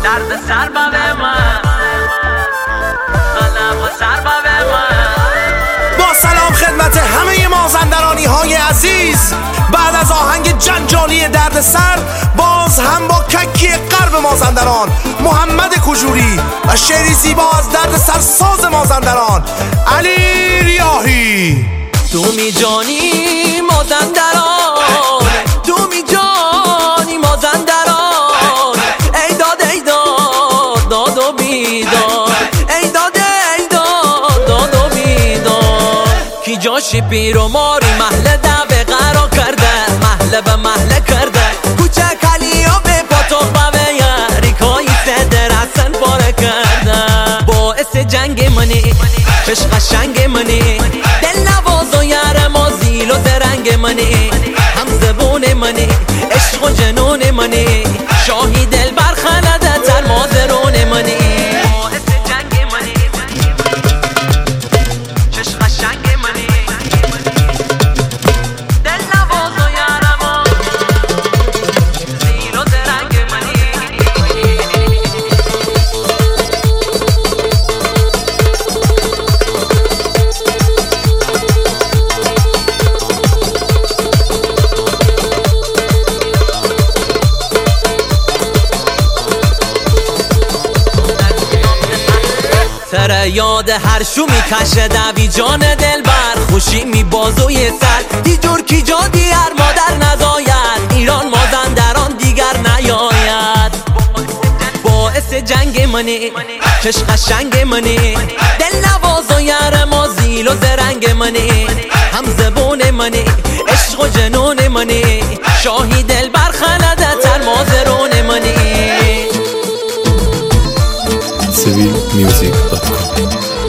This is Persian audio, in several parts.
درد سر به من قلب و سر به من. با سلام خدمت همه مازندرانی های عزیز، بعد از آهنگ جنجالی درد سر باز هم با ککی غرب مازندران محمد کجوری و شعری زیبا از درد سر ساز مازندران علی ریاحی. تو می جانی مازندران، تو می جانی مازندران، ای داد ای داد داد و بیداد، ای داد ای داد داد و بیداد. کی جاشی پیر و ماری محله دعوه قرار کرده، محله به محله کرده، کوچک علی و به پاتوق به یاریکای صدر حسن پاره کرده. باعث جنگ منی چش قشنگ منی، دل نواز و یار ما زیل و درنگ منی، هم زبون منی عشق و جنون منی، شاهی دل برخلده تر مازرون منی. باعث جنگ منی چش قشنگ منی، دل نواز و یار ما زیل و درنگ منی. سر یاد هر شو میکشه دوی جان دل بر، خوشی می بازوی سر دیجور کی جا دیگر مادر نزاید، ایران مازندران دیگر نیاید. باعث جنگ منی چش قشنگ منی، دل نواز و یار ما زیل و زرنگ منی، هم زبون منی عشق و جنون منی، شاهی دل برخلده تر مازرون منی. civilmusic.com.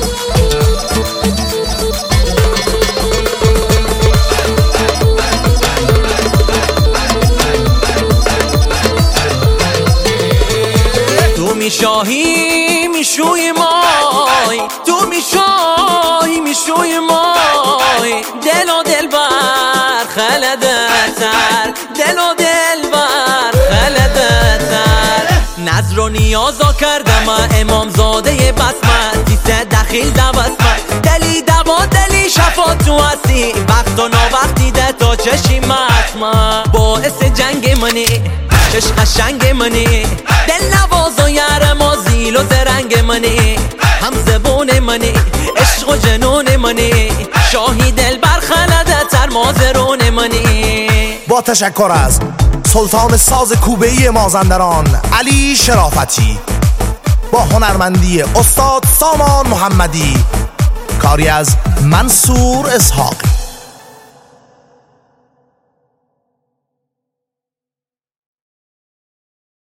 تو میشاهی میشوی مای، تو میشاهی میشوی مای، دل و دل بر خلده تر، دل و دل بر خلده تر. نظر و نیازا کردم امام زاده بسمت، دیسه دخیل دوستمت، دلی دوا دلی شفا تو هستی، وقت و ناوقتی ده تا چشی مطمع. باعث جنگ منی چش قشنگ منی، دل نواز و یار ما زیل و زرنگ منی، هم زبون منی عشق و جنون منی، شاهی دل برخلده تر مازرون منی. با تشکر از سلطان ساز کوبه‌ای مازندران علی شرافتی، با هنرمندی استاد سامان محمدی، کاری از منصور اسحاقی.